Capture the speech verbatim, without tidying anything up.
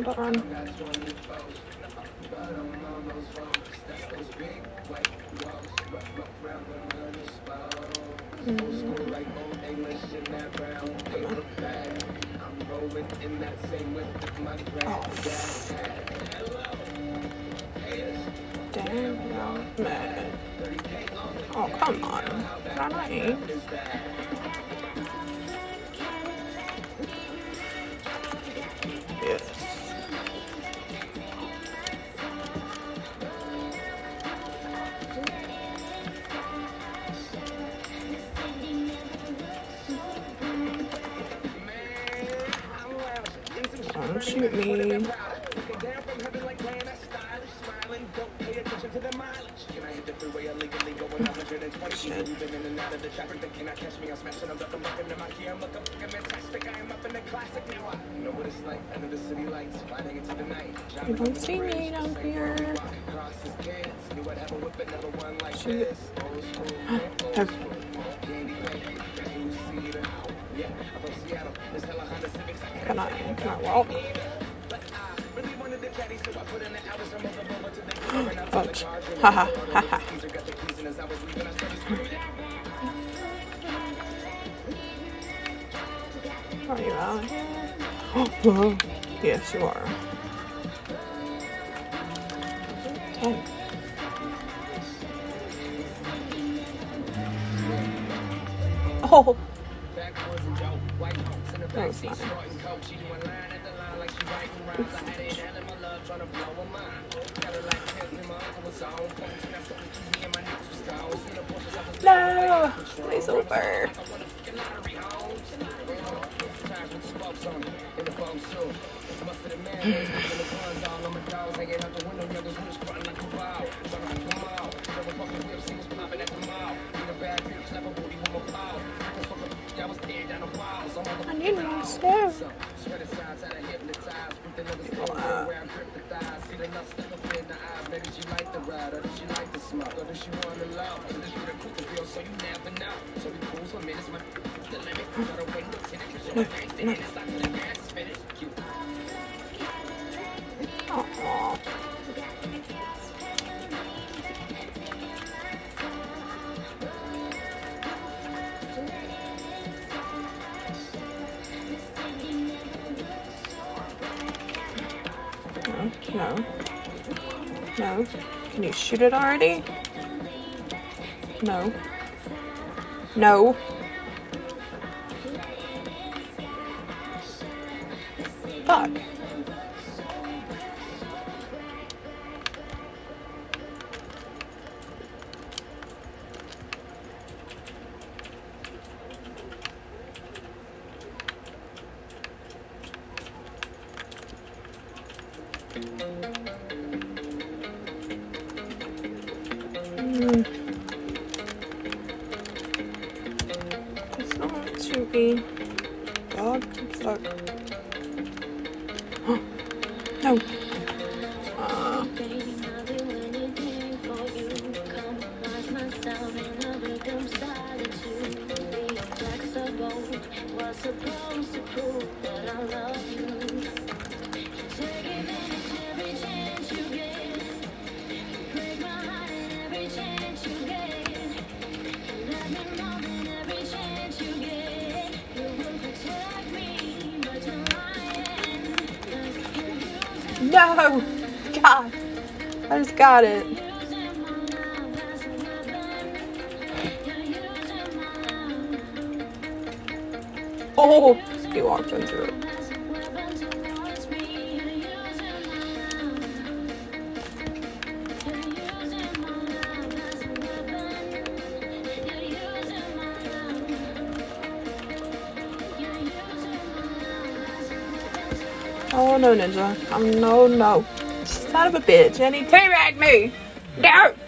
don't run. Mm. Oh. Damn, man. Oh, come on. Not nice. Yes. Don't shoot me. Shit. You don't see me down here. Shoot. Oh. Can I, can I walk? Fudge. Haha, haha. Are you out here? Oh, yes, you are. Ten. Oh! That was fine. No! It's over. I need more stuff. Wow. No, no. Aww. No. No. Can you shoot it already? No. No. Fuck. Mm. It's not Snoopy. God, I'm stuck. No. Uh. No! God! I just got it. Oh! He walked into it. Oh no, Ninja. Um, no, no. Son of a bitch. And he teabagged me. No!